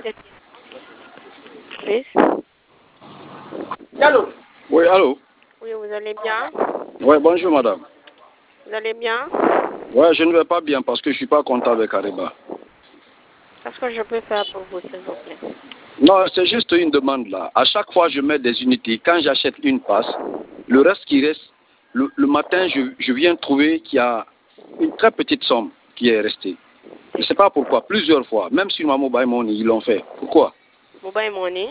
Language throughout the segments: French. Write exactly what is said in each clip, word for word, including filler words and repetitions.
Oui. Allô? Oui, allô? Oui, vous allez bien? Oui, bonjour madame. Vous allez bien? Oui, je ne vais pas bien parce que je ne suis pas content avec Ariba. Qu'est-ce que je peux faire pour vous, s'il vous plaît? Non, c'est juste une demande là. À chaque fois, je mets des unités. Quand j'achète une passe, le reste qui reste, le, le matin, je, je viens trouver qu'il y a une très petite somme qui est restée. Je ne sais pas pourquoi, plusieurs fois. Même sur ma mobile money, ils l'ont fait. Pourquoi? Mobile money?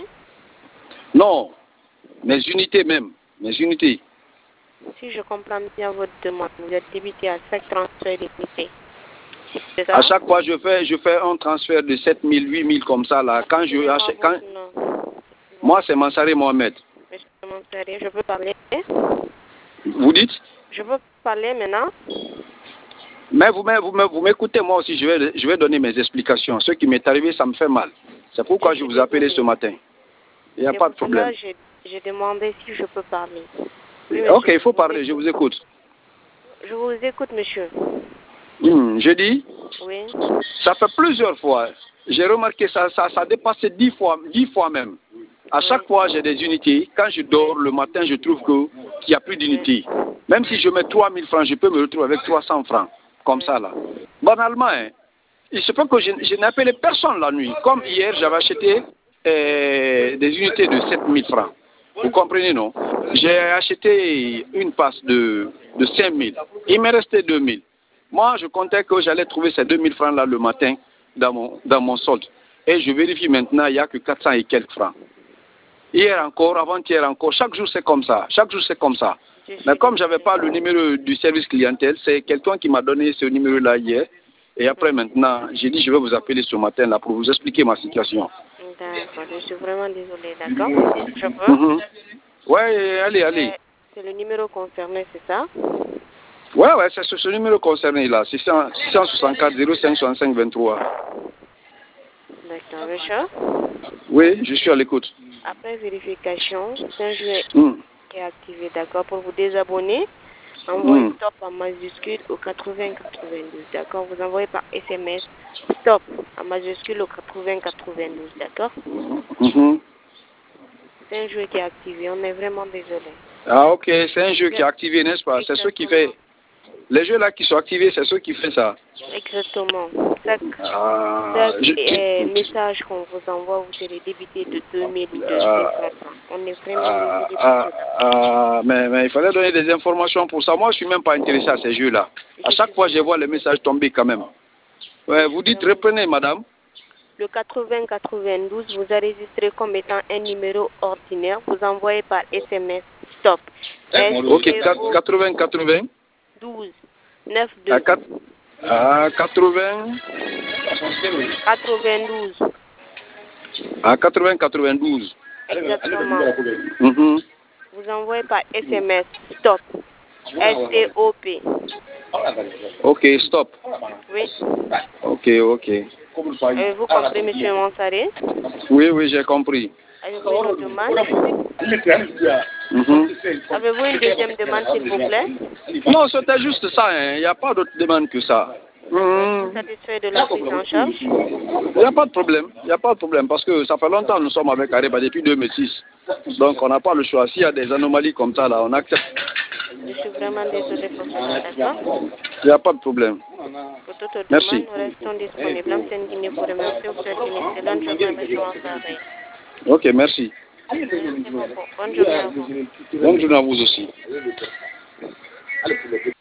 Non, mes unités même. Mes unités. Si je comprends bien votre demande, vous êtes débité à cinq transferts limités. C'est ça? À chaque fois, je fais, je fais un transfert de sept mille, huit mille comme ça là. Quand je achète, quand... Moi, c'est Mansari Mohamed. Monsieur Mansari, je peux parler? Vous dites? Je peux parler maintenant? Mais vous, vous, vous m'écoutez, moi aussi, je vais, je vais donner mes explications. Ce qui m'est arrivé, ça me fait mal. C'est pourquoi je, je vous ai appelé ce matin. Il n'y a pas de problème. J'ai demandé si je peux parler. Oui, ok, il faut parler, je vous écoute. Je vous écoute, monsieur. Mmh, je dis? Oui. Ça fait plusieurs fois. J'ai remarqué ça, ça, ça dépasse dix fois, dix fois même. À chaque oui. fois, j'ai des unités. Quand je dors, le matin, je trouve qu'il n'y a plus d'unités. Oui. Même si je mets trois mille francs, je peux me retrouver avec trois cents francs. Comme oui. ça, là. Banalement, hein, il se peut que je, je n'ai appelé personne la nuit. Comme hier, j'avais acheté euh, des unités de sept mille francs. Vous comprenez, non? J'ai acheté une passe de, de cinq mille. Il me restait deux mille. Moi, je comptais que j'allais trouver ces deux mille francs-là le matin dans mon, dans mon solde. Et je vérifie maintenant, il n'y a que quatre cents et quelques francs. Hier encore, avant-hier encore, chaque jour c'est comme ça. Chaque jour c'est comme ça. Mais comme je n'avais pas le numéro du service clientèle, c'est quelqu'un qui m'a donné ce numéro-là hier. Et après maintenant, j'ai dit je vais vous appeler ce matin-là pour vous expliquer ma situation. D'accord, je suis vraiment désolée, d'accord? Je peux? Mm-hmm. Oui, allez, allez. C'est le numéro concerné, c'est ça? Oui, ouais, c'est ce, ce numéro concerné là, six cent soixante-quatre zéro cinq soixante-cinq vingt-trois. D'accord, monsieur? Oui, je suis à l'écoute. Après vérification, c'est un jeu mm. qui est activé, d'accord? Pour vous désabonner, envoyez mm. stop en majuscule au quatre-vingts quatre-vingt-douze, d'accord? Vous envoyez par S M S stop en majuscule au quatre-vingts quatre-vingt-douze, d'accord? Mm-hmm. C'est un jeu qui est activé, on est vraiment désolé. Ah ok, c'est un jeu qui est activé, n'est-ce pas? C'est ce qui fait... Les jeux là qui sont activés, c'est ce qui fait ça. Exactement. Chaque, ah, chaque je... euh, message qu'on vous envoie, vous serez débité de deux mille ou de deux cents francs. On est vraiment ah, désolé pour ah, cela. ah, mais, mais il fallait donner des informations pour ça. Moi, je ne suis même pas intéressé à ces jeux-là. À chaque fois, je vois les messages tomber quand même. Ouais, vous dites, reprenez, madame. Le quatre-vingts quatre-vingt-douze, vous enregistrez comme étant un numéro ordinaire. Vous envoyez par S M S stop. Ok, quatre-vingts quatre-vingts. douze quatre-vingt-douze. À quatre-vingts. quatre-vingt-douze. À quatre-vingts quatre-vingt-douze. Exactement. Mm-hmm. Vous envoyez par S M S stop. S T O P. Ok, stop. Oui. Ok, ok. Avez-vous compris, monsieur Mansari? Oui, oui, j'ai compris. Avez-vous une autre demande? Mm-hmm. Avez-vous une deuxième demande, s'il vous plaît? Non, c'était juste ça. Il hein. n'y a pas d'autre demande que ça. Vous êtes satisfait de la prise en charge? Il n'y a pas de problème. Il n'y a pas de problème parce que ça fait longtemps que nous sommes avec Ariba depuis deux mille six. Donc on n'a pas le choix. S'il y a des anomalies comme ça, là, on accepte. Je suis vraiment désolé pour cela, d'accord? Il n'y a pas de problème. Pour toute autre Merci. demande, nous restons disponibles. M. Sendini vous remercie. Vous souhaite une excellente journée, monsieur Mansari. Ok, merci. Merci beaucoup. Bonne journée à vous. Bonne journée à vous aussi.